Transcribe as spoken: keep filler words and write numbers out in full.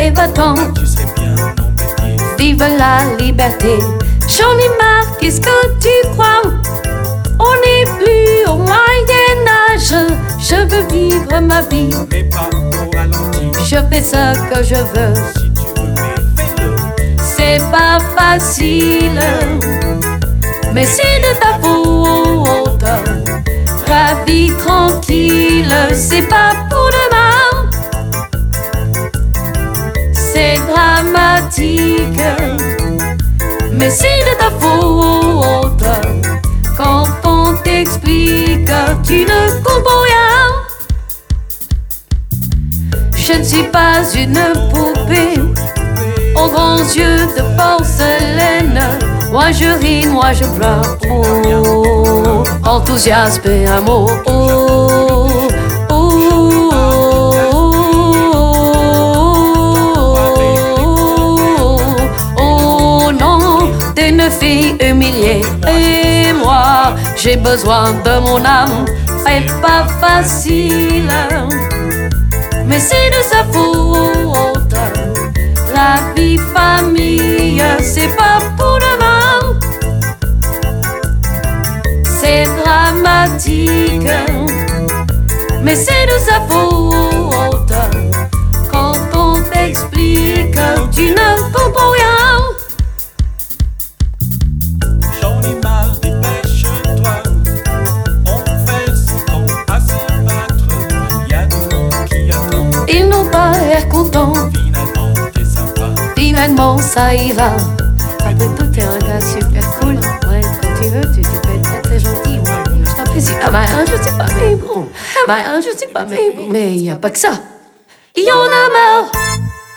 allez, va-t'en. Tu sais bien m'embêter. Vive la liberté. J'en ai marre, qu'est-ce que tu crois? On n'est plus au Moyen-Âge. Je veux vivre ma vie, mais pas au ralenti. je fais ce que je veux. Si tu veux, mais fais-le. C'est pas facile, mais c'est de ta faute. La vie tranquille, c'est pas pour demain. C'est dramatique, mais c'est de ta faute. Quand on t'explique, tu ne comprends rien. Je ne suis pas une poupée aux grands yeux de porcelaine. Moi je ris, moi je pleure. Oh, enthousiasme et amour. Oh, oh, oh, oh, non, t'es une fille humiliée. Et moi, j'ai besoin de mon âme. C'est pas facile, mais c'est de sa faute. La vie famille, c'est pas pour demain. C'est dramatique, mais c'est de sa faute. Quand on t'explique, tu ne comprends rien. J'en ai marre, dépêche-toi. On fait son temps à se battre. Y'a du monde qui attend. Ils n'ont pas l'air contents. Finalement, t'es sympa. Finalement, ça y va. Après tout, t'es un gars super cool. Ouais, quand tu veux, tu, tu peux être très très gentil. Ouais, je t'apprécie. Ah bah, hein, je sais pas, mais bon. Bah, hein, je sais pas, mais bon. Mais y a pas que ça. Y en a marre